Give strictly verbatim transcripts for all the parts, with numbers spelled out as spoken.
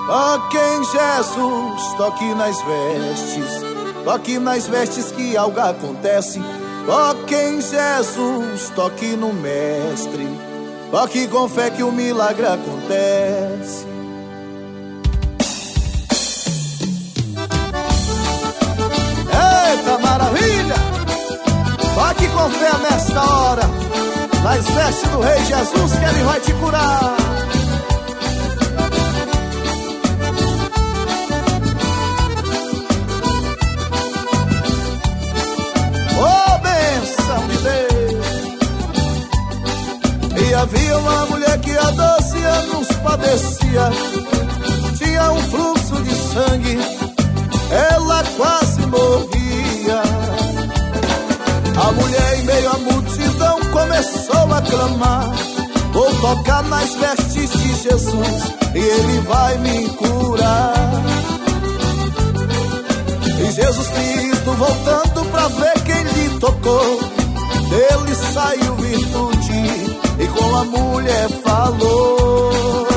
Toque em Jesus, toque nas vestes, toque nas vestes que algo acontece. Toque em Jesus, toque no Mestre, toque com fé que o milagre acontece. Eita maravilha! Toque com fé nesta hora, nas vestes do Rei Jesus, que Ele vai te curar. E havia uma mulher que há doze anos padecia, tinha um fluxo de sangue, ela quase morria. A mulher em meio à multidão começou a clamar: vou tocar nas vestes de Jesus e Ele vai me curar. E Jesus Cristo, voltando pra ver quem lhe tocou, dele saiu virtude e com a mulher falou: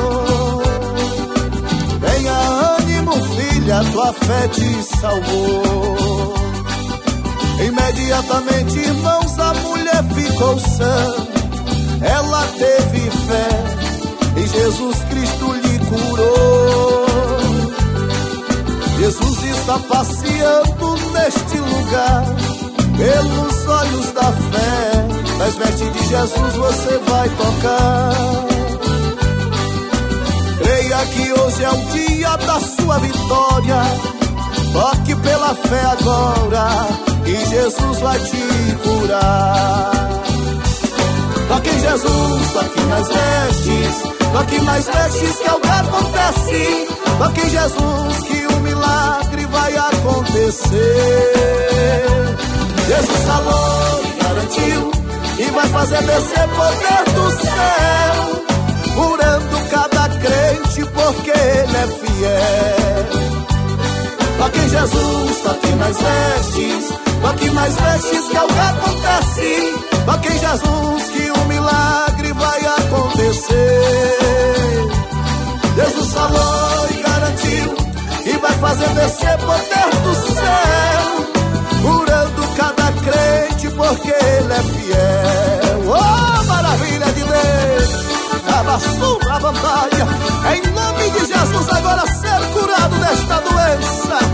tenha ânimo, filha, tua fé te salvou. Imediatamente, irmãos, a mulher ficou sã, ela teve fé e Jesus Cristo lhe curou. Jesus está passeando neste lugar, pelos olhos da fé, nas vestes de Jesus você vai tocar. Creia que hoje é o dia da sua vitória, toque pela fé agora e Jesus vai te curar. Toque em Jesus, toque nas vestes, toque nas vestes que algo acontece. Toque em Jesus que o milagre vai acontecer. Jesus falou e garantiu e vai fazer descer poder do céu, curando cada crente porque Ele é fiel. Toque em Jesus, toque nas vestes, toque nas vestes que algo acontece. Toque em Jesus que o milagre vai acontecer. Jesus falou e garantiu e vai fazer descer poder do céu, curando cada crente porque Ele é fiel. Oh, maravilha de Deus! Abraço pra batalha, em nome de Jesus, agora ser curado desta doença.